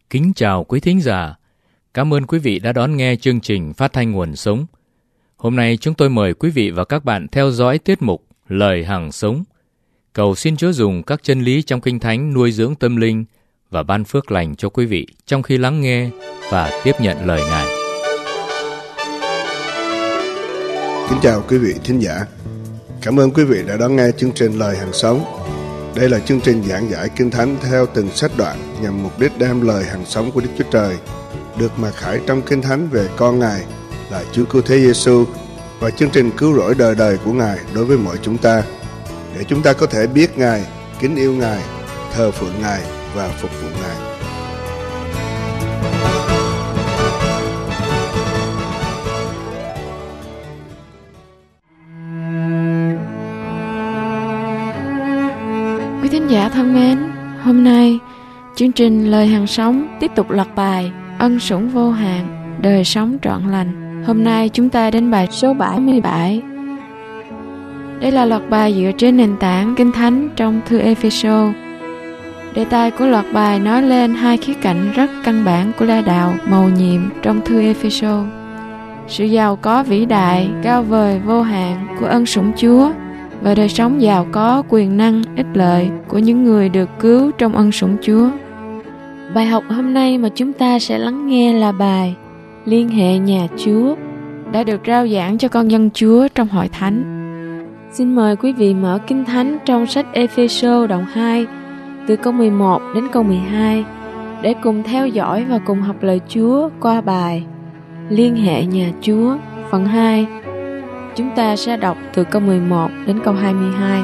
Kính chào quý thính giả. Cảm ơn quý vị đã đón nghe chương trình Phát thanh Nguồn Sống. Hôm nay chúng tôi mời quý vị và các bạn theo dõi tiết mục Lời Hằng Sống. Cầu xin Chúa dùng các chân lý trong Kinh Thánh nuôi dưỡng tâm linh và ban phước lành cho quý vị trong khi lắng nghe và tiếp nhận lời Ngài. Kính chào quý vị thính giả. Cảm ơn quý vị đã đón nghe chương trình Lời Hằng Sống. Đây là chương trình giảng giải Kinh Thánh theo từng sách đoạn nhằm mục đích đem lời hằng sống của Đức Chúa Trời được mặc khải trong Kinh Thánh về con Ngài là Chúa Cứu Thế Giêsu và chương trình cứu rỗi đời đời của Ngài đối với mọi chúng ta, để chúng ta có thể biết Ngài, kính yêu Ngài, thờ phượng Ngài và phục vụ Ngài. Quý thính giả thân mến, hôm nay chương trình Lời Hằng Sống tiếp tục loạt bài Ân Sủng Vô Hạn, Đời Sống Trọn Lành. Hôm nay chúng ta đến bài số 77. Đây là loạt bài dựa trên nền tảng Kinh Thánh trong thư Ê-phê-sô. Đề tài của loạt bài nói lên hai khía cạnh rất căn bản của la đạo mầu nhiệm trong thư Ê-phê-sô: sự giàu có vĩ đại, cao vời, vô hạn của ân sủng Chúa và đời sống giàu có, quyền năng, ích lợi của những người được cứu trong ân sủng Chúa. Bài học hôm nay mà chúng ta sẽ lắng nghe là bài Liên hệ nhà Chúa, đã được rao giảng cho con dân Chúa trong hội thánh. Xin mời quý vị mở Kinh Thánh trong sách Ê-phê-sô đoạn 2 từ câu 11 đến câu 12 để cùng theo dõi và cùng học lời Chúa qua bài Liên hệ nhà Chúa phần 2. Chúng ta sẽ đọc từ câu 11 đến câu 22.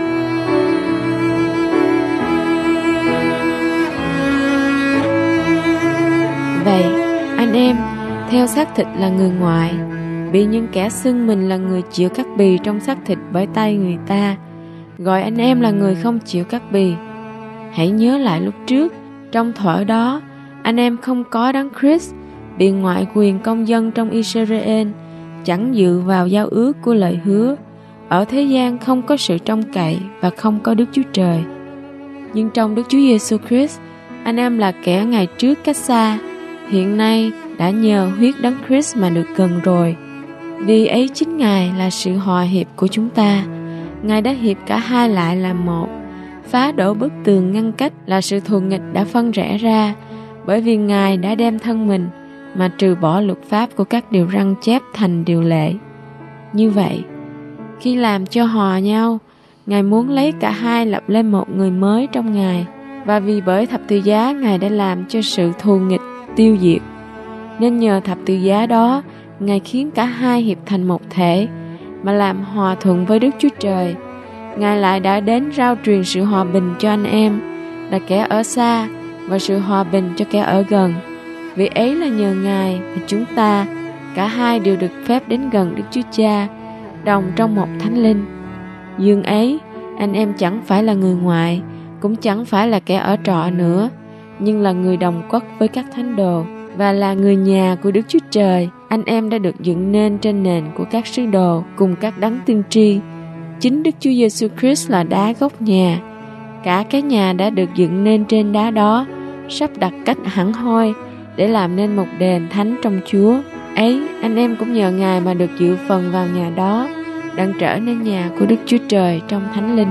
Vậy, anh em, theo xác thịt là người ngoại, bị những kẻ xưng mình là người chịu cắt bì trong xác thịt bởi tay người ta, gọi anh em là người không chịu cắt bì. Hãy nhớ lại lúc trước, trong thuở đó, anh em không có Đấng Christ, bị ngoại quyền công dân trong Israel, chẳng dự vào giao ước của lời hứa. Ở thế gian không có sự trông cậy và không có Đức Chúa Trời. Nhưng trong Đức Chúa Giêsu Christ, anh em là kẻ ngày trước cách xa, hiện nay đã nhờ huyết Đấng Christ mà được gần rồi. Vì ấy chính Ngài là sự hòa hiệp của chúng ta. Ngài đã hiệp cả hai lại làm một, phá đổ bức tường ngăn cách là sự thù nghịch đã phân rẽ ra, bởi vì Ngài đã đem thân mình mà trừ bỏ luật pháp của các điều răn chép thành điều lệ. Như vậy, khi làm cho hòa nhau, Ngài muốn lấy cả hai lập lên một người mới trong Ngài, và vì bởi thập tự giá Ngài đã làm cho sự thù nghịch tiêu diệt. Nên nhờ thập tự giá đó, Ngài khiến cả hai hiệp thành một thể, mà làm hòa thuận với Đức Chúa Trời. Ngài lại đã đến rao truyền sự hòa bình cho anh em, là kẻ ở xa, và sự hòa bình cho kẻ ở gần. Vì ấy là nhờ Ngài mà chúng ta, cả hai đều được phép đến gần Đức Chúa Cha, đồng trong một Thánh Linh. Dương ấy, anh em chẳng phải là người ngoại, cũng chẳng phải là kẻ ở trọ nữa, nhưng là người đồng quất với các thánh đồ, và là người nhà của Đức Chúa Trời. Anh em đã được dựng nên trên nền của các sứ đồ cùng các đấng tiên tri. Chính Đức Chúa Giêsu Christ là đá gốc nhà. Cả cái nhà đã được dựng nên trên đá đó, sắp đặt cách hẳn hoi, để làm nên một đền thánh trong Chúa. Ấy, anh em cũng nhờ Ngài mà được dự phần vào nhà đó, đang trở nên nhà của Đức Chúa Trời trong Thánh Linh.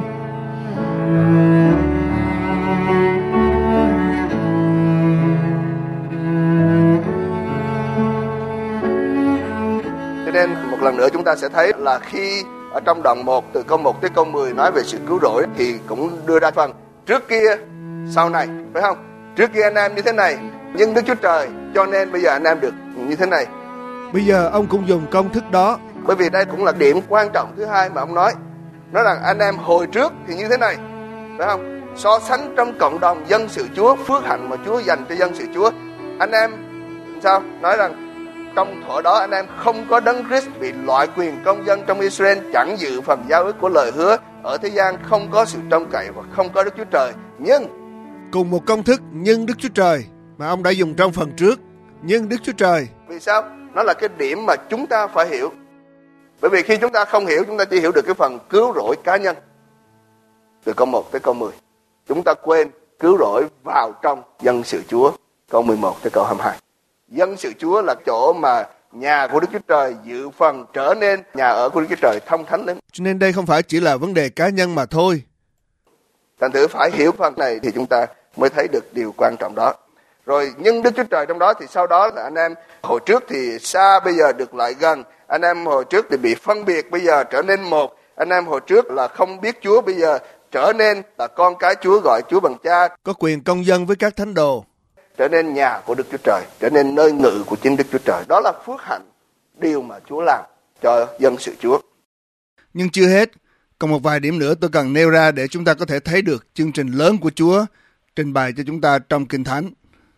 Cho nên một lần nữa chúng ta sẽ thấy là khi ở trong đoạn 1 từ câu 1 tới câu 10 nói về sự cứu rỗi thì cũng đưa ra phần trước kia sau này, phải không? Trước kia anh em như thế này, nhưng Đức Chúa Trời cho nên bây giờ anh em được như thế này. Bây giờ ông cũng dùng công thức đó, bởi vì đây cũng là điểm quan trọng thứ hai mà ông nói rằng anh em hồi trước thì như thế này, phải không? So sánh trong cộng đồng dân sự Chúa, phước hạnh mà Chúa dành cho dân sự Chúa, anh em sao? Nói rằng trong thuở đó anh em không có Đấng Christ, bị loại quyền công dân trong Israel, chẳng dự phần giao ước của lời hứa. Ở thế gian không có sự trông cậy và không có Đức Chúa Trời. Nhưng cùng một công thức nhưng Đức Chúa Trời mà ông đã dùng trong phần trước, nhưng Đức Chúa Trời. Vì sao? Nó là cái điểm mà chúng ta phải hiểu. Bởi vì khi chúng ta không hiểu, chúng ta chỉ hiểu được cái phần cứu rỗi cá nhân từ câu 1 tới câu 10. Chúng ta quên cứu rỗi vào trong dân sự Chúa. câu 11 tới câu 22. Dân sự Chúa là chỗ mà nhà của Đức Chúa Trời dự phần trở nên nhà ở của Đức Chúa Trời thông thánh lắm. Cho nên đây không phải chỉ là vấn đề cá nhân mà thôi. Thành thử phải hiểu phần này thì chúng ta mới thấy được điều quan trọng đó. Rồi nhưng Đức Chúa Trời trong đó thì sau đó là anh em hồi trước thì xa, bây giờ được lại gần. Anh em hồi trước thì bị phân biệt, bây giờ trở nên một. Anh em hồi trước là không biết Chúa, bây giờ trở nên là con cái Chúa, gọi Chúa bằng cha. Có quyền công dân với các thánh đồ. Trở nên nhà của Đức Chúa Trời, trở nên nơi ngự của chính Đức Chúa Trời. Đó là phước hạnh, điều mà Chúa làm cho dân sự Chúa. Nhưng chưa hết, còn một vài điểm nữa tôi cần nêu ra để chúng ta có thể thấy được chương trình lớn của Chúa trình bày cho chúng ta trong Kinh Thánh.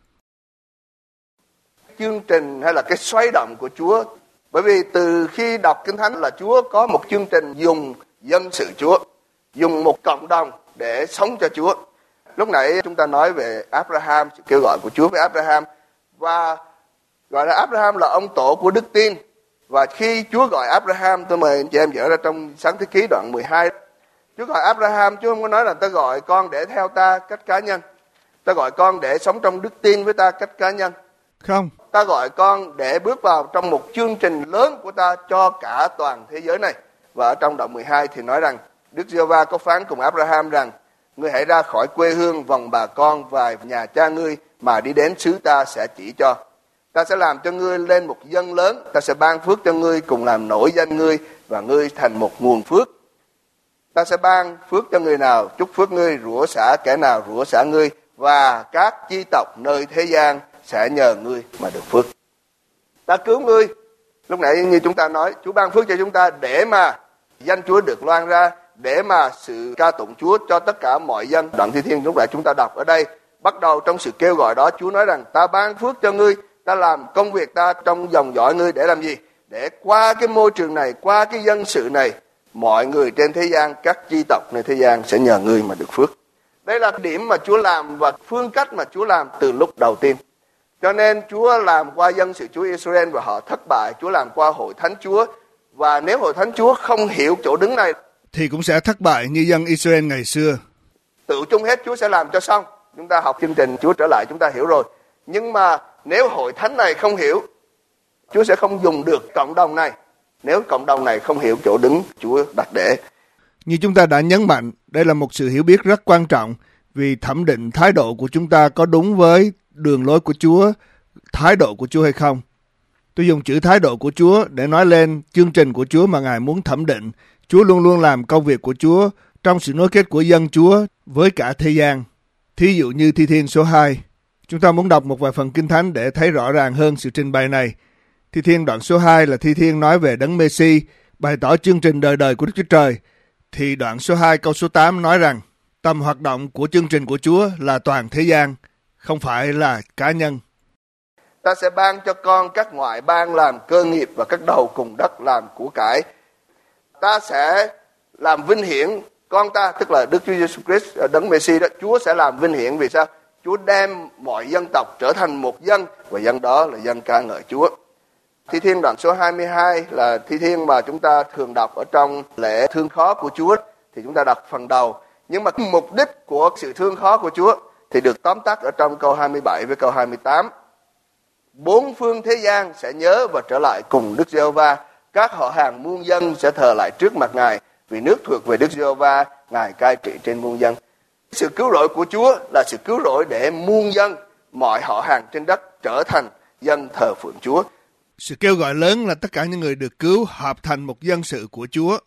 Chương trình hay là cái xoay động của Chúa, bởi vì từ khi đọc Kinh Thánh là Chúa có một chương trình dùng dân sự Chúa, dùng một cộng đồng để sống cho Chúa. Lúc nãy chúng ta nói về Abraham, sự kêu gọi của Chúa với Abraham, và gọi là Abraham là ông tổ của đức tin. Và khi Chúa gọi Abraham, tôi mời anh chị em dở ra trong Sáng Thế Ký đoạn 12. Chúa gọi Abraham, Chúa không có nói là ta gọi con để theo ta cách cá nhân, ta gọi con để sống trong đức tin với ta cách cá nhân. Không. Ta gọi con để bước vào trong một chương trình lớn của ta cho cả toàn thế giới này. Và ở trong đoạn 12 thì nói rằng Đức Giê-hô-va có phán cùng Abraham rằng: ngươi hãy ra khỏi quê hương vòng bà con và nhà cha ngươi mà đi đến xứ ta sẽ chỉ cho. Ta sẽ làm cho ngươi lên một dân lớn, ta sẽ ban phước cho ngươi cùng làm nổi danh ngươi và ngươi thành một nguồn phước. Ta sẽ ban phước cho người nào chúc phước ngươi, rủa xả kẻ nào rủa xả ngươi, và các chi tộc nơi thế gian sẽ nhờ ngươi mà được phước. Ta cứu ngươi. Lúc nãy như chúng ta nói, Chúa ban phước cho chúng ta để mà danh Chúa được loan ra, để mà sự ca tụng Chúa cho tất cả mọi dân. Đoạn Thi Thiên lúc nãy chúng ta đọc ở đây, bắt đầu trong sự kêu gọi đó, Chúa nói rằng ta ban phước cho ngươi, ta làm công việc ta trong dòng dõi ngươi để làm gì? Để qua cái môi trường này, qua cái dân sự này, mọi người trên thế gian, các chi tộc nơi thế gian sẽ nhờ ngươi mà được phước. Đây là điểm mà Chúa làm và phương cách mà Chúa làm từ lúc đầu tiên. Cho nên Chúa làm qua dân sự Chúa Israel và họ thất bại. Chúa làm qua hội thánh Chúa, và nếu hội thánh Chúa không hiểu chỗ đứng này thì cũng sẽ thất bại như dân Israel ngày xưa. Tự chung hết Chúa sẽ làm cho xong. Chúng ta học chương trình Chúa trở lại chúng ta hiểu rồi. Nhưng mà nếu hội thánh này không hiểu, Chúa sẽ không dùng được cộng đồng này. Nếu cộng đồng này không hiểu chỗ đứng Chúa đặt để. Như chúng ta đã nhấn mạnh, đây là một sự hiểu biết rất quan trọng, vì thẩm định thái độ của chúng ta có đúng với đường lối của Chúa, thái độ của Chúa hay không. Tôi dùng chữ thái độ của Chúa để nói lên chương trình của Chúa mà Ngài muốn thẩm định. Chúa luôn luôn làm công việc của Chúa trong sự nối kết của dân Chúa với cả thế gian. Thí dụ như Thi Thiên số 2. Chúng ta muốn đọc một vài phần Kinh Thánh để thấy rõ ràng hơn sự trình bày này. Thi Thiên đoạn số 2 là Thi Thiên nói về Đấng Mê-si, bày tỏ chương trình đời đời của Đức Chúa Trời. Thì đoạn số 2 câu số 8 nói rằng tầm hoạt động của chương trình của Chúa là toàn thế gian, không phải là cá nhân. Ta sẽ ban cho con các ngoại bang làm cơ nghiệp và các đầu cùng đất làm của cải. Ta sẽ làm vinh hiển con ta, tức là Đức Chúa Giêsu Christ, Đấng Mê-si đó. Chúa sẽ làm vinh hiển vì sao? Chúa đem mọi dân tộc trở thành một dân, và dân đó là dân ca ngợi Chúa. Thi Thiên đoạn số 22 là Thi Thiên mà chúng ta thường đọc ở trong lễ thương khó của Chúa, thì chúng ta đọc phần đầu. Nhưng mà mục đích của sự thương khó của Chúa thì được tóm tắt ở trong câu 27 với câu 28. Bốn phương thế gian sẽ nhớ và trở lại cùng Đức Giê-hô-va. Các họ hàng muôn dân sẽ thờ lại trước mặt Ngài, vì nước thuộc về Đức Giê-hô-va, Ngài cai trị trên muôn dân. Sự cứu rỗi của Chúa là sự cứu rỗi để muôn dân, mọi họ hàng trên đất trở thành dân thờ phượng Chúa. Sự kêu gọi lớn là tất cả những người được cứu hợp thành một dân sự của Chúa.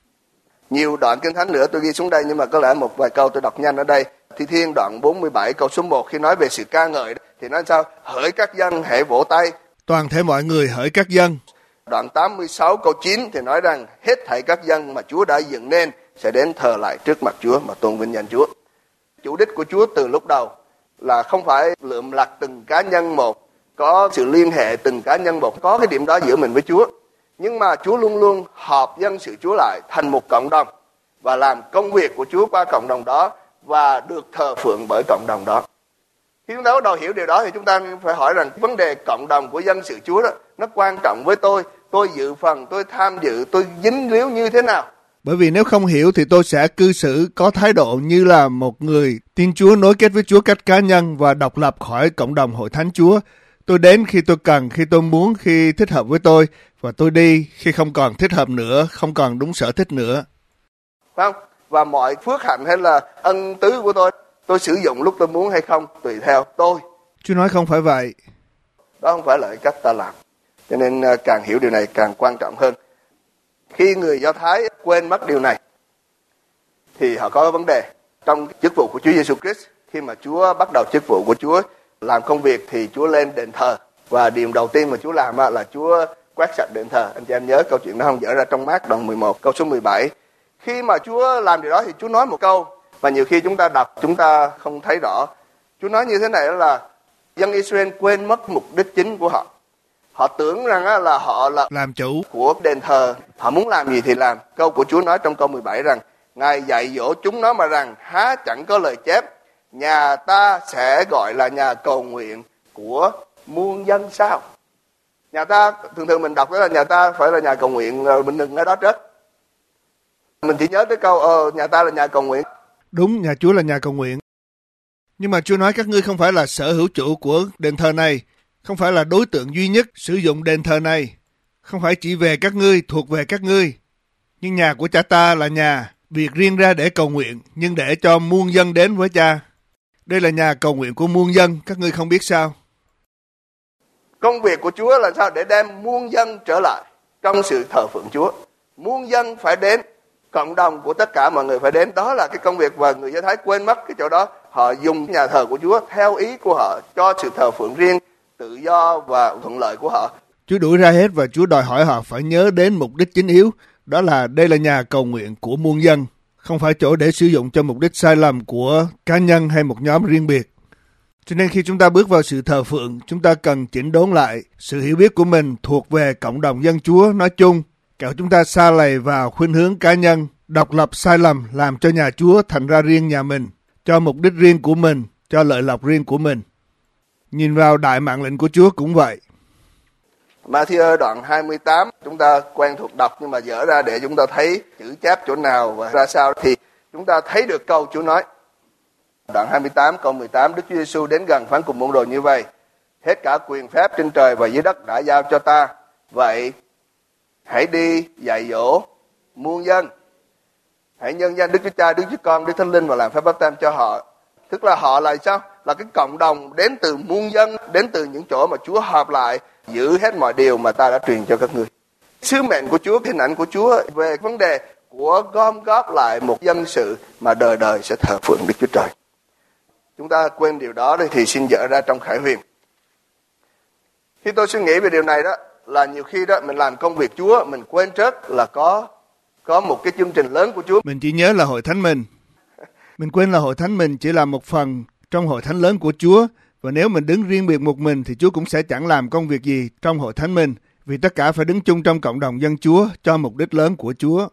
Nhiều đoạn Kinh Thánh nữa tôi ghi xuống đây, nhưng mà có lẽ một vài câu tôi đọc nhanh ở đây. Thi Thiên đoạn 47 câu số 1 khi nói về sự ca ngợi thì nói sao? Hỡi các dân hãy vỗ tay. Toàn thể mọi người hỡi các dân. Đoạn 86 câu 9 thì nói rằng hết thảy các dân mà Chúa đã dựng nên sẽ đến thờ lại trước mặt Chúa mà tôn vinh danh Chúa. Chủ đích của Chúa từ lúc đầu là không phải lượm lặt từng cá nhân một, có sự liên hệ từng cá nhân một, có cái điểm đó giữa mình với Chúa. Nhưng mà Chúa luôn luôn họp dân sự Chúa lại thành một cộng đồng và làm công việc của Chúa qua cộng đồng đó và được thờ phượng bởi cộng đồng đó. Khi chúng ta bắt đầu hiểu điều đó thì chúng ta phải hỏi rằng vấn đề cộng đồng của dân sự Chúa đó nó quan trọng với tôi dự phần, tôi tham dự, tôi dính líu như thế nào? Bởi vì nếu không hiểu thì tôi sẽ cư xử có thái độ như là một người tin Chúa nối kết với Chúa cách cá nhân và độc lập khỏi cộng đồng hội thánh Chúa. Tôi đến khi tôi cần, khi tôi muốn, khi thích hợp với tôi, và tôi đi khi không còn thích hợp nữa, không còn đúng sở thích nữa. Phải không? Và mọi phước hạnh hay là ân tứ của tôi sử dụng lúc tôi muốn hay không, tùy theo tôi. Chúa nói không phải vậy. Đó không phải là cách ta làm. Cho nên càng hiểu điều này càng quan trọng hơn. Khi người Do Thái quên mất điều này, thì họ có vấn đề. Trong chức vụ của Chúa Giêsu Christ, khi mà Chúa bắt đầu chức vụ của Chúa, làm công việc thì Chúa lên đền thờ. Và điều đầu tiên mà Chúa làm là Chúa quét sạch đền thờ. Anh chị em nhớ câu chuyện đó không? Dở ra trong Mác đoạn 11, câu số 17. Khi mà Chúa làm điều đó thì Chúa nói một câu, và nhiều khi chúng ta đọc, chúng ta không thấy rõ. Chúa nói như thế này là dân Israel quên mất mục đích chính của họ. Họ tưởng rằng là họ là làm chủ của đền thờ, họ muốn làm gì thì làm. Câu của Chúa nói trong câu 17 rằng, Ngài dạy dỗ chúng nó mà rằng, há chẳng có lời chép, nhà ta sẽ gọi là nhà cầu nguyện của muôn dân sao? Nhà ta, thường mình đọc đó là nhà ta phải là nhà cầu nguyện, mình đừng ở đó trước. Mình chỉ nhớ tới câu nhà ta là nhà cầu nguyện. Đúng, nhà Chúa là nhà cầu nguyện. Nhưng mà Chúa nói các ngươi không phải là sở hữu chủ của đền thờ này, không phải là đối tượng duy nhất sử dụng đền thờ này, không phải chỉ về các ngươi, thuộc về các ngươi. Nhưng nhà của cha ta là nhà, biệt riêng ra để cầu nguyện, nhưng để cho muôn dân đến với cha. Đây là nhà cầu nguyện của muôn dân, các ngươi không biết sao? Công việc của Chúa là sao? Để đem muôn dân trở lại trong sự thờ phượng Chúa. Muôn dân phải đến, cộng đồng của tất cả mọi người phải đến. Đó là cái công việc, và người Do Thái quên mất cái chỗ đó. Họ dùng nhà thờ của Chúa theo ý của họ, cho sự thờ phượng riêng, tự do và thuận lợi của họ. Chúa đuổi ra hết và Chúa đòi hỏi họ phải nhớ đến mục đích chính yếu. Đó là đây là nhà cầu nguyện của muôn dân, không phải chỗ để sử dụng cho mục đích sai lầm của cá nhân hay một nhóm riêng biệt. Cho nên khi chúng ta bước vào sự thờ phượng, chúng ta cần chỉnh đốn lại sự hiểu biết của mình thuộc về cộng đồng dân Chúa nói chung, kẻo chúng ta sa lầy vào khuynh hướng cá nhân, độc lập sai lầm làm cho nhà Chúa thành ra riêng nhà mình, cho mục đích riêng của mình, cho lợi lộc riêng của mình. Nhìn vào đại mạng lệnh của Chúa cũng vậy. Ma-thi-ơ đoạn 28 chúng ta quen thuộc đọc, nhưng mà dở ra để chúng ta thấy chữ chép chỗ nào và ra sao thì chúng ta thấy được câu Chúa nói. Đoạn 28 câu 18, Đức Chúa Giêsu đến gần phán cùng môn đồ như vậy: hết cả quyền phép trên trời và dưới đất đã giao cho ta, vậy hãy đi dạy dỗ muôn dân, hãy nhân danh Đức Chúa Cha, Đức Chúa Con, Đức Thánh Linh và làm phép báp têm cho họ. Tức là họ là sao? Là cái cộng đồng đến từ muôn dân, đến từ những chỗ mà Chúa họp lại, giữ hết mọi điều mà ta đã truyền cho các ngươi. Sứ mệnh của Chúa, hình ảnh của Chúa về vấn đề của gom góp lại một dân sự mà đời đời sẽ thờ phượng Đức Chúa Trời. Chúng ta quên điều đó thì xin dở ra trong Khải Huyền. Khi tôi suy nghĩ về điều này đó, là nhiều khi đó mình làm công việc Chúa, mình quên trước là có một cái chương trình lớn của Chúa. Mình chỉ nhớ là hội thánh mình. Mình quên là hội thánh mình chỉ là một phần trong hội thánh lớn của Chúa. Và nếu mình đứng riêng biệt một mình thì Chúa cũng sẽ chẳng làm công việc gì trong hội thánh mình. Vì tất cả phải đứng chung trong cộng đồng dân Chúa cho mục đích lớn của Chúa.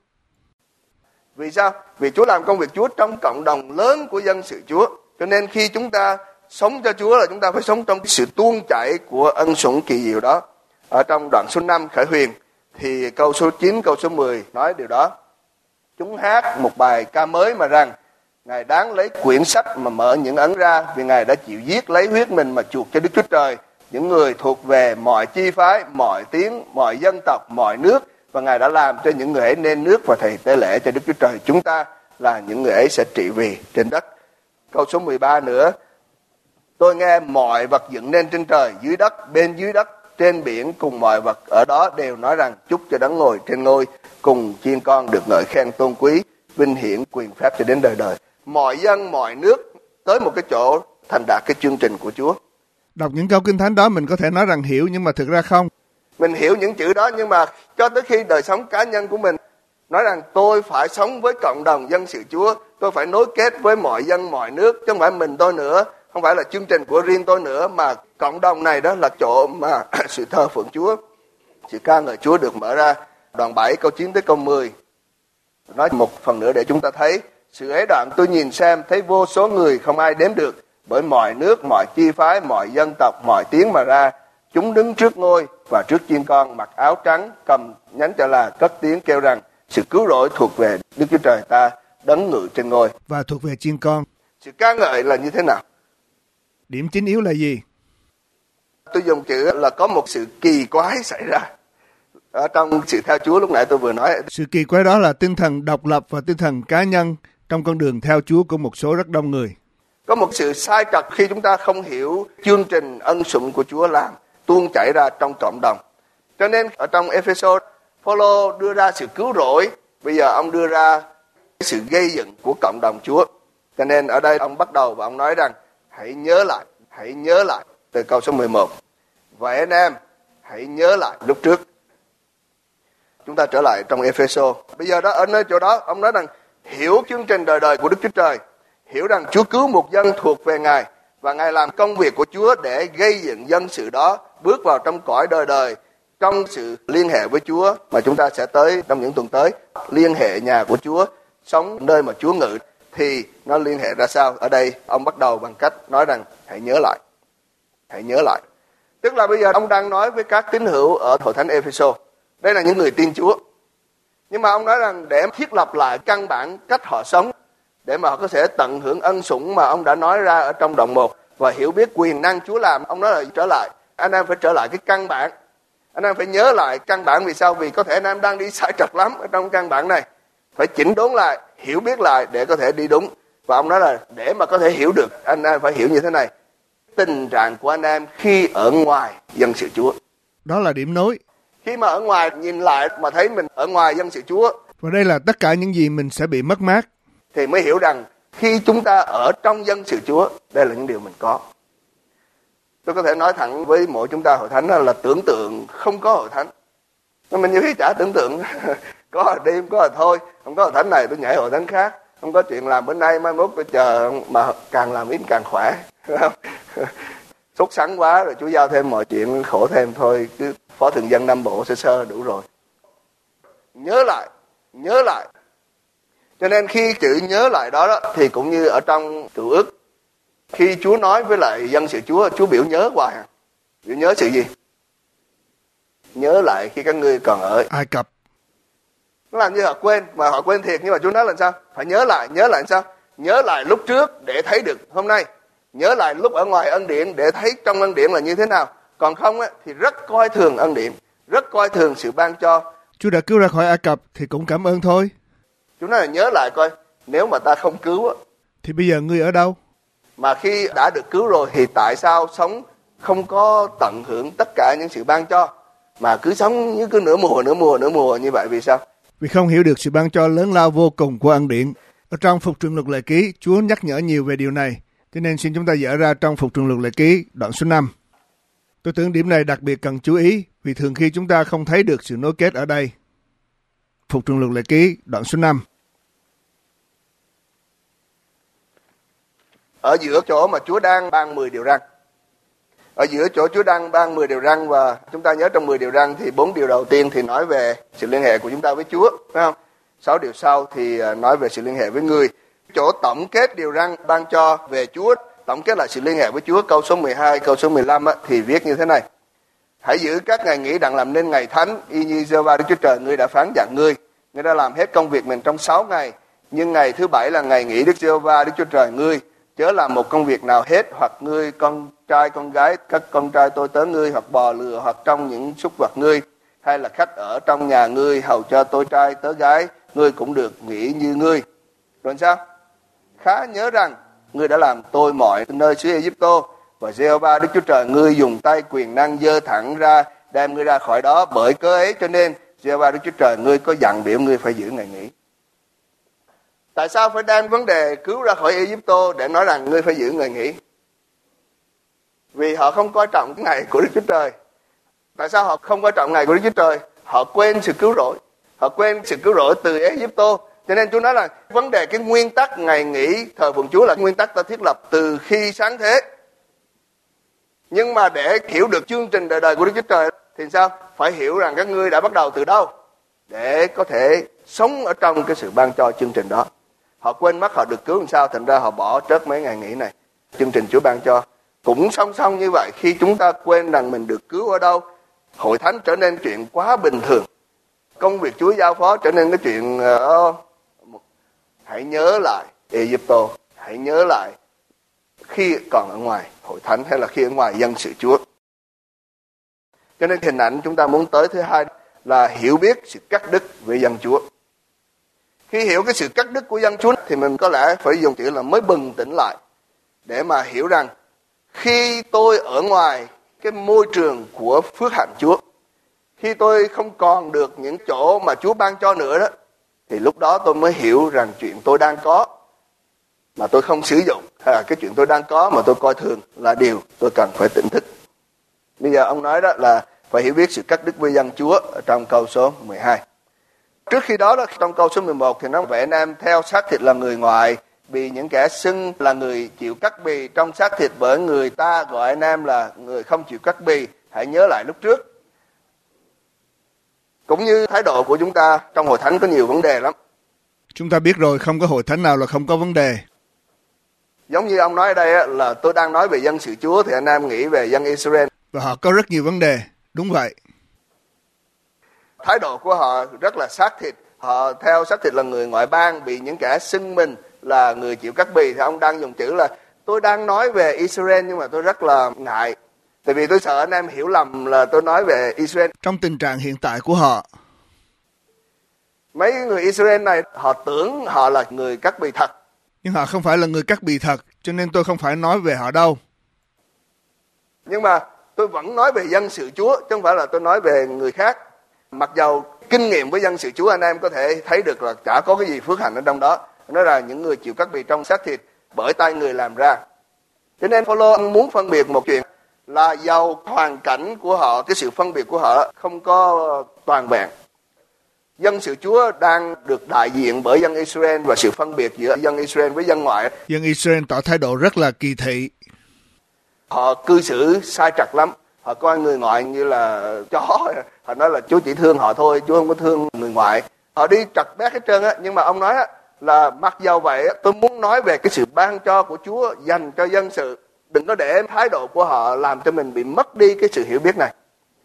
Vì sao? Vì Chúa làm công việc Chúa trong cộng đồng lớn của dân sự Chúa. Cho nên khi chúng ta sống cho Chúa là chúng ta phải sống trong sự tuôn chảy của ân sủng kỳ diệu đó. Ở trong đoạn số 5 Khải Huyền thì câu số 9, câu số 10 nói điều đó. Chúng hát một bài ca mới mà rằng: Ngài đáng lấy quyển sách mà mở những ấn ra, vì Ngài đã chịu giết lấy huyết mình mà chuộc cho Đức Chúa Trời những người thuộc về mọi chi phái, mọi tiếng, mọi dân tộc, mọi nước, và Ngài đã làm cho những người ấy nên nước và thầy tế lễ cho Đức Chúa Trời. Chúng ta là những người ấy sẽ trị vì trên đất. Câu số 13 nữa: Tôi nghe mọi vật dựng nên trên trời, dưới đất, bên dưới đất, trên biển cùng mọi vật ở đó đều nói rằng: chúc cho đấng ngồi trên ngôi cùng chiên con được ngợi khen tôn quý, vinh hiển quyền phép cho đến đời đời. Mọi dân, mọi nước tới một cái chỗ thành đạt cái chương trình của Chúa. Đọc những câu kinh thánh đó mình có thể nói rằng hiểu, nhưng mà thực ra không. Mình hiểu những chữ đó, nhưng mà cho tới khi đời sống cá nhân của mình nói rằng tôi phải sống với cộng đồng dân sự Chúa, tôi phải nối kết với mọi dân, mọi nước, chứ không phải mình tôi nữa, không phải là chương trình của riêng tôi nữa, mà cộng đồng này đó là chỗ mà sự thờ phượng Chúa, sự ca ngợi Chúa được mở ra. Đoạn 7 câu 9 tới câu 10 nói một phần nữa để chúng ta thấy sự ấy đoạn: tôi nhìn xem thấy vô số người không ai đếm được, bởi mọi nước, mọi chi phái, mọi dân tộc, mọi tiếng mà ra. Chúng đứng trước ngôi và trước chiên con, mặc áo trắng, cầm nhánh chợ là, cất tiếng kêu rằng: sự cứu rỗi thuộc về Đức Chúa Trời ta đấng ngự trên ngôi. Và thuộc về chiên con. Sự ca ngợi là như thế nào? Điểm chính yếu là gì? Tôi dùng chữ là có một sự kỳ quái xảy ra ở trong sự theo Chúa lúc nãy tôi vừa nói. Sự kỳ quái đó là tinh thần độc lập và tinh thần cá nhân trong con đường theo Chúa của một số rất đông người. Có một sự sai trật khi chúng ta không hiểu chương trình ân sủng của Chúa làm tuôn chảy ra trong cộng đồng. Cho nên ở trong Ephesos, Phaolô đưa ra sự cứu rỗi, bây giờ ông đưa ra sự gây dựng của cộng đồng Chúa. Cho nên ở đây ông bắt đầu và ông nói rằng hãy nhớ lại từ câu số 11. Vậy anh em, hãy nhớ lại lúc trước. Chúng ta trở lại trong Ephesos. Bây giờ đó ở nơi chỗ đó ông nói rằng hiểu chương trình đời đời của Đức Chúa Trời, hiểu rằng Chúa cứu một dân thuộc về Ngài và Ngài làm công việc của Chúa để gây dựng dân sự đó bước vào trong cõi đời đời, trong sự liên hệ với Chúa mà chúng ta sẽ tới trong những tuần tới. Liên hệ nhà của Chúa, sống nơi mà Chúa ngự thì nó liên hệ ra sao? Ở đây ông bắt đầu bằng cách nói rằng hãy nhớ lại. Tức là bây giờ ông đang nói với các tín hữu ở hội thánh Ephesos. Đây là những người tin Chúa. Nhưng mà ông nói rằng để thiết lập lại căn bản cách họ sống, để mà họ có thể tận hưởng ân sủng mà ông đã nói ra ở trong đoạn 1 và hiểu biết quyền năng Chúa làm. Ông nói là trở lại. Anh em phải trở lại cái căn bản. Anh em phải nhớ lại căn bản. Vì sao? Vì có thể anh em đang đi sai trật lắm ở trong căn bản này. Phải chỉnh đốn lại, hiểu biết lại để có thể đi đúng. Và ông nói là để mà có thể hiểu được, anh em phải hiểu như thế này. Tình trạng của anh em khi ở ngoài dân sự Chúa. Đó là điểm nối. Khi mà ở ngoài nhìn lại mà thấy mình ở ngoài dân sự Chúa. Và đây là tất cả những gì mình sẽ bị mất mát. Thì mới hiểu rằng khi chúng ta ở trong dân sự Chúa, đây là những điều mình có. Tôi có thể nói thẳng với mỗi chúng ta hội thánh là tưởng tượng không có hội thánh. Nhưng mình nhiều khi chả tưởng tượng. Có là đêm, có là thôi. Không có hội thánh này tôi nhảy hội thánh khác. Không có chuyện làm bữa nay, mai mốt tôi chờ mà càng làm ít càng khỏe. Sốt sắng quá rồi Chúa giao thêm mọi chuyện khổ thêm thôi. Cứ Phó Thường dân Nam Bộ sơ sơ đủ rồi. Nhớ lại. Cho nên khi chữ nhớ lại đó thì cũng như ở trong Cựu Ước. Khi Chúa nói với lại dân sự Chúa biểu nhớ hoài. Biểu nhớ sự gì? Nhớ lại khi các ngươi còn ở Ai Cập. Nó làm như họ quên, mà họ quên thiệt. Nhưng mà Chúa nói là sao? Phải nhớ lại sao? Nhớ lại lúc trước để thấy được hôm nay. Nhớ lại lúc ở ngoài ân điển để thấy trong ân điển là như thế nào. Còn không thì rất coi thường ân điển, rất coi thường sự ban cho. Chúa đã cứu ra khỏi Ai Cập thì cũng cảm ơn thôi. Chúa nói là nhớ lại coi, nếu mà ta không cứu thì bây giờ ngươi ở đâu? Mà khi đã được cứu rồi thì tại sao sống không có tận hưởng tất cả những sự ban cho, mà cứ sống như cứ nửa mùa như vậy? Vì sao? Vì không hiểu được sự ban cho lớn lao vô cùng của ân điển. Ở trong Phục Truyền Luật Lệ Ký, Chúa nhắc nhở nhiều về điều này. Cho nên xin chúng ta dở ra trong Phục Truyền Luật Lệ Ký đoạn số 5. Tôi tưởng điểm này đặc biệt cần chú ý, vì thường khi chúng ta không thấy được sự nối kết ở đây. Phục Truyền Luật Lệ Ký đoạn số 5. Ở giữa chỗ mà Chúa đang ban 10 điều răn. Ở giữa chỗ Chúa đang ban 10 điều răn, và chúng ta nhớ trong 10 điều răn thì 4 điều đầu tiên thì nói về sự liên hệ của chúng ta với Chúa, phải không? 6 điều sau thì nói về sự liên hệ với người. Chỗ tổng kết điều răn ban cho về Chúa, tổng kết lại sự liên hệ với Chúa, câu số 12, câu số 15 thì viết như thế này. Hãy giữ các ngày nghỉ đặng làm nên ngày thánh, y như Giê-hô-va Đức Chúa Trời ngươi đã phán dặn ngươi. Ngươi đã làm hết công việc mình trong 6 ngày, nhưng ngày thứ 7 là ngày nghỉ Đức Giê-hô-va Đức Chúa Trời ngươi. Chớ làm một công việc nào hết, hoặc ngươi con trai con gái, các con trai tôi tớ ngươi, hoặc bò lừa, hoặc trong những súc vật ngươi, hay là khách ở trong nhà ngươi hầu cho tôi trai tớ gái, ngươi cũng được nghỉ như ngươi. Rồi sao? Khá nhớ rằng ngươi đã làm tôi mọi nơi xứ Ai-cập, và Giê-hô-va Đức Chúa Trời ngươi dùng tay quyền năng giơ thẳng ra đem ngươi ra khỏi đó. Bởi cớ ấy cho nên Giê-hô-va Đức Chúa Trời ngươi có dặn biểu ngươi phải giữ ngày nghỉ. Tại sao phải đem vấn đề cứu ra khỏi Ai-cập để nói rằng ngươi phải giữ ngày nghỉ? Vì họ không coi trọng cái ngày của Đức Chúa Trời. Tại sao họ không coi trọng ngày của Đức Chúa Trời? Họ quên sự cứu rỗi. Họ quên sự cứu rỗi từ Ai-cập. Cho nên Chúa nói là vấn đề cái nguyên tắc ngày nghỉ thờ phượng Chúa là nguyên tắc ta thiết lập từ khi sáng thế. Nhưng mà để hiểu được chương trình đời đời của Đức Chúa Trời thì sao? Phải hiểu rằng các ngươi đã bắt đầu từ đâu để có thể sống ở trong cái sự ban cho chương trình đó. Họ quên mất họ được cứu làm sao, thành ra họ bỏ trớt mấy ngày nghỉ này. Chương trình Chúa ban cho. Cũng song song như vậy, khi chúng ta quên rằng mình được cứu ở đâu, hội thánh trở nên chuyện quá bình thường. công việc Chúa giao phó, trở nên cái chuyện hãy nhớ lại Egypto, hãy nhớ lại khi còn ở ngoài hội thánh hay là khi ở ngoài dân sự Chúa. Cho nên hình ảnh chúng ta muốn tới thứ hai là hiểu biết sự cắt đứt với dân Chúa. Khi hiểu cái sự cắt đứt của dân Chúa thì mình có lẽ phải dùng chữ là mới bừng tỉnh lại để mà hiểu rằng khi tôi ở ngoài cái môi trường của phước hạnh Chúa, khi tôi không còn được những chỗ mà Chúa ban cho nữa đó, thì lúc đó tôi mới hiểu rằng chuyện tôi đang có mà tôi không sử dụng, hay là cái chuyện tôi đang có mà tôi coi thường là điều tôi cần phải tỉnh thức. Bây giờ ông nói đó là phải hiểu biết sự cắt đứt với dân Chúa ở trong câu số 12. Trước khi đó, trong câu số 11 thì nó vậy anh em theo xác thịt là người ngoài, vì những kẻ xưng là người chịu cắt bì trong xác thịt, bởi người ta gọi anh em là người không chịu cắt bì. Hãy nhớ lại lúc trước. Cũng như thái độ của chúng ta trong hội thánh có nhiều vấn đề lắm. Chúng ta biết rồi, không có hội thánh nào là không có vấn đề. Giống như ông nói ở đây là tôi đang nói về dân sự Chúa, thì anh em nghĩ về dân Israel. Và họ có rất nhiều vấn đề, đúng vậy. Thái độ của họ rất là xác thịt. Họ theo xác thịt là người ngoại bang, bị những kẻ xưng mình là người chịu cắt bì. Thì ông đang dùng chữ là tôi đang nói về Israel, nhưng mà tôi rất là ngại. Tại vì tôi sợ anh em hiểu lầm là tôi nói về Israel. Trong tình trạng hiện tại của họ, mấy người Israel này họ tưởng họ là người cắt bì thật, nhưng họ không phải là người cắt bì thật, cho nên tôi không phải nói về họ đâu. Nhưng mà tôi vẫn nói về dân sự Chúa, chứ không phải là tôi nói về người khác. Mặc dầu kinh nghiệm với dân sự Chúa anh em có thể thấy được là chả có cái gì phước hạnh ở trong đó. Nó là những người chịu cắt bì trong xác thịt bởi tay người làm ra. Cho nên Phaolô muốn phân biệt một chuyện là dầu hoàn cảnh của họ, cái sự phân biệt của họ không có toàn vẹn. Dân sự Chúa đang được đại diện bởi dân Israel, và sự phân biệt giữa dân Israel với dân ngoại. Dân Israel tỏ thái độ rất là kỳ thị. Họ cư xử sai trật lắm. Họ coi người ngoại như là chó. Họ nói là Chúa chỉ thương họ thôi, Chúa không có thương người ngoại. Họ đi trật bét hết trơn á. Nhưng mà ông nói là mặc dầu vậy, tôi muốn nói về cái sự ban cho của Chúa dành cho dân sự. Đừng có để thái độ của họ làm cho mình bị mất đi cái sự hiểu biết này.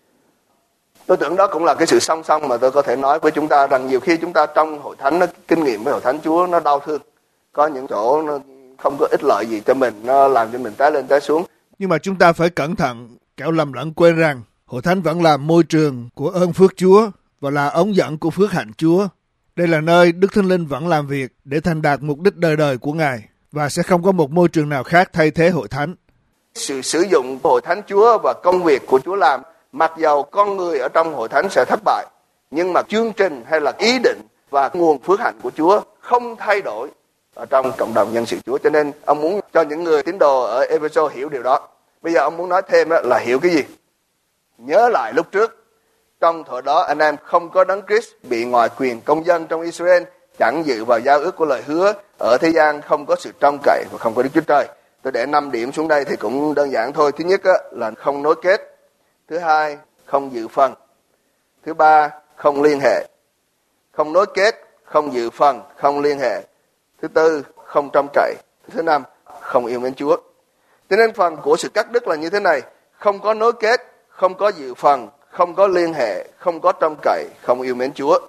Tôi tưởng đó cũng là cái sự song song mà tôi có thể nói với chúng ta, rằng nhiều khi chúng ta trong hội thánh, nó kinh nghiệm với hội thánh Chúa nó đau thương. Có những chỗ nó không có ích lợi gì cho mình, nó làm cho mình té lên té xuống. Nhưng mà chúng ta phải cẩn thận, kẻo lầm lẫn quên rằng hội thánh vẫn là môi trường của ơn phước Chúa và là ống dẫn của phước hạnh Chúa. Đây là nơi Đức Thánh Linh vẫn làm việc để thành đạt mục đích đời đời của Ngài, và sẽ không có một môi trường nào khác thay thế hội thánh. Sự sử dụng hội thánh Chúa và công việc của Chúa làm, mặc dầu con người ở trong hội thánh sẽ thất bại, nhưng mà chương trình hay là ý định và nguồn phước hạnh của Chúa không thay đổi ở trong cộng đồng dân sự Chúa. Cho nên ông muốn cho những người tín đồ ở Epheso hiểu điều đó. Bây giờ ông muốn nói thêm là hiểu cái gì? Nhớ lại lúc trước, trong thời đó anh em không có Đấng Christ, bị ngoại quyền công dân trong Israel, chẳng dự vào giao ước của lời hứa, ở thế gian không có sự trông cậy và không có Đức Chúa Trời. Tôi để 5 điểm xuống đây thì cũng đơn giản thôi. Thứ nhất là không nối kết. Thứ hai, không dự phần. Thứ ba, không liên hệ. Không nối kết, không dự phần, không liên hệ. Thứ tư, không trông cậy. Thứ năm, không yêu mến Chúa. Cho nên phần của sự cắt đứt là như thế này: không có nối kết, không có dự phần, không có liên hệ, không có trông cậy, không yêu mến Chúa.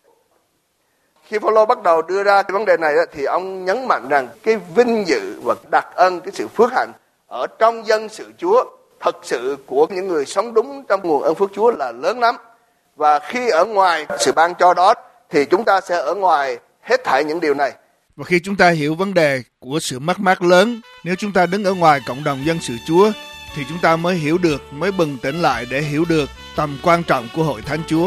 Khi Phaolô bắt đầu đưa ra cái vấn đề này thì ông nhấn mạnh rằng cái vinh dự và đặc ân, cái sự phước hạnh ở trong dân sự Chúa thật sự của những người sống đúng trong nguồn ơn phước Chúa là lớn lắm. Và khi ở ngoài sự ban cho đó thì chúng ta sẽ ở ngoài hết thảy những điều này. Và khi chúng ta hiểu vấn đề của sự mất mát lớn, nếu chúng ta đứng ở ngoài cộng đồng dân sự Chúa, thì chúng ta mới hiểu được, mới bừng tỉnh lại để hiểu được tầm quan trọng của hội thánh Chúa.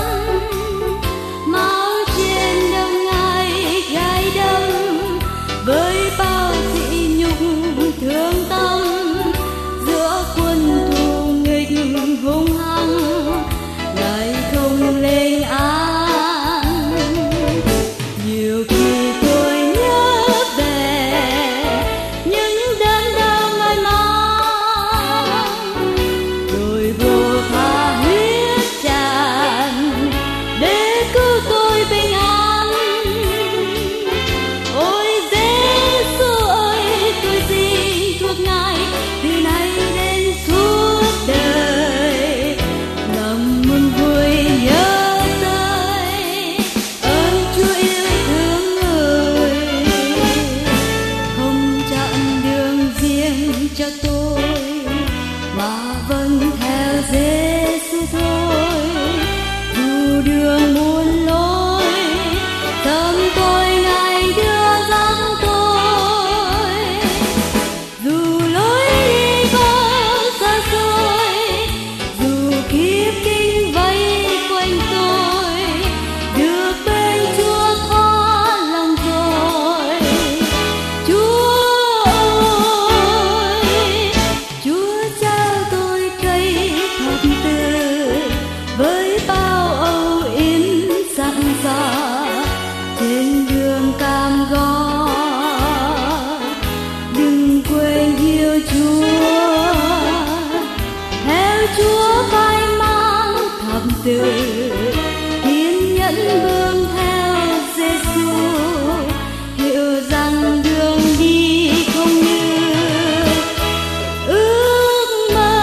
Với bước theo Giêsu, hiểu rằng đường đi không như ước mơ.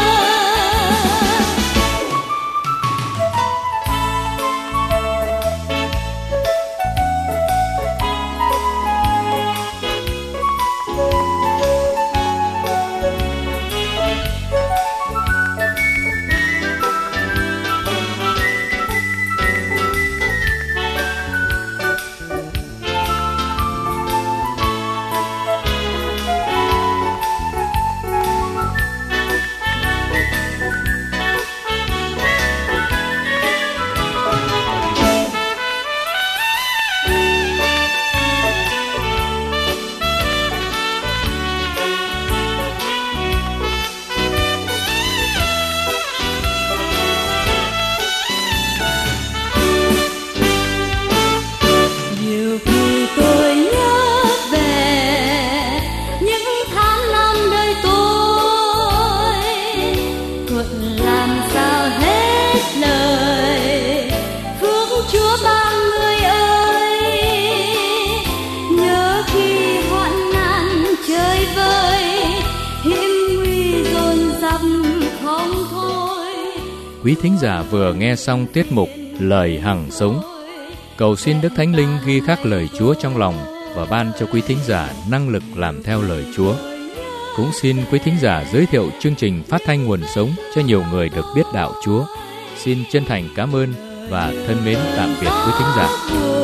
Nhiều khi tôi nhớ về những tháng năm đời tôi, thuận làm sao hết lời, phước Chúa ban người ơi. Nhớ khi hoạn nạn chơi vơi, hiểm nguy dồn dập không thôi. Quý thính giả vừa nghe xong tiết mục Lời Hằng Sống. Cầu xin Đức Thánh Linh ghi khắc lời Chúa trong lòng và ban cho quý thính giả năng lực làm theo lời Chúa. Cũng xin quý thính giả giới thiệu chương trình Phát thanh Nguồn Sống cho nhiều người được biết đạo Chúa. Xin chân thành cảm ơn và thân mến tạm biệt quý thính giả.